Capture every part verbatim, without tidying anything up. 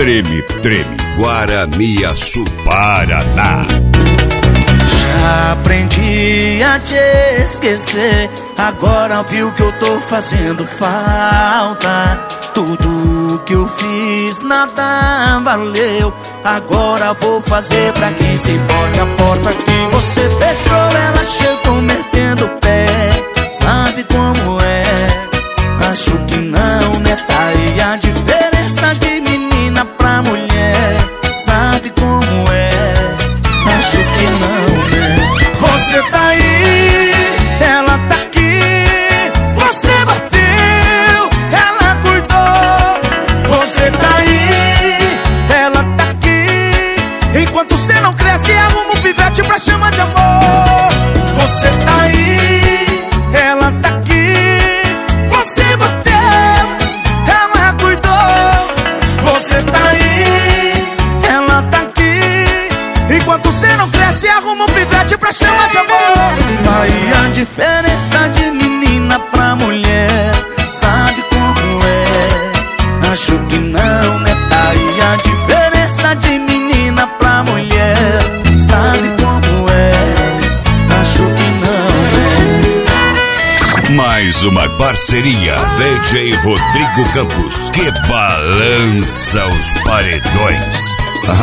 Treme, treme, Guarani Açu, Paraná. Já aprendi a te esquecer, agora viu que eu tô fazendo falta. Tudo que eu fiz nada valeu, agora vou fazer pra quem se importa. A porta que você fechou, ela chegou metendo o pé. Sabe como é? Acho que não, né? Tá aí a diferença de menina pra mulher. Sabe como é? Acho que não, né? Você tá aí, ela tá aqui. Você bateu, ela cuidou. Você tá aí, ela tá aqui. Enquanto você não cresce, arruma um pivete pra chama de amor. Você tá aí, ela tá aqui. Você bateu, ela cuidou. Você tá aí, ela tá aqui. Enquanto você não cresce, arruma um pivete pra chama de amor. Aí a diferença de menina pra mulher. Sabe como é? Acho que não, né? Tá aí a diferença de menina pra mulher. Sabe como é? Acho que não, né? Mais uma parceria D J Rodrigo Campos, que balança os paredões.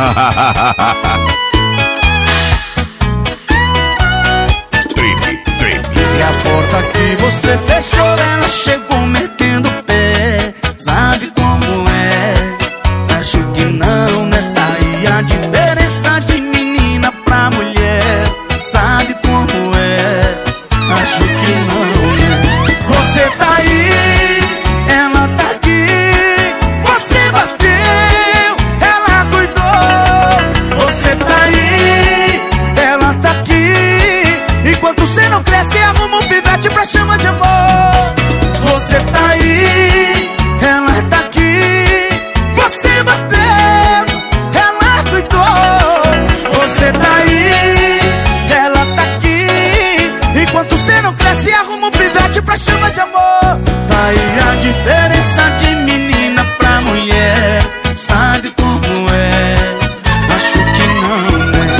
Treme, treme. E a porta que você fechou, ela chegou metendo o pé. Sabe como é? Acho que não, né? Tá aí a diferença de menina pra mulher. Sabe como é? Acho que não, né? Você tá aí, ela tá aqui. Você bateu, ela cuidou. Você tá aí, ela tá aqui. Enquanto você não cresce, arruma um pivete pra chama de amor. Você tá aí, ela tá aqui. Você bateu, ela cuidou. Você tá aí, ela tá aqui. Enquanto você não cresce, arruma um pivete pra chama de amor. Tá aí a diferença de menina pra mulher. Sabe como é? Acho que não, né?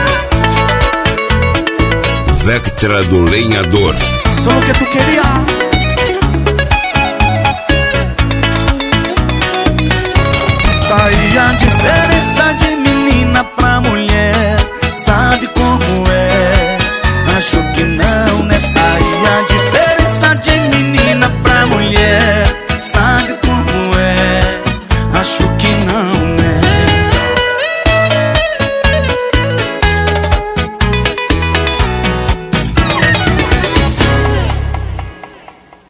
Vectra do Lenhador. Só o que tu queria.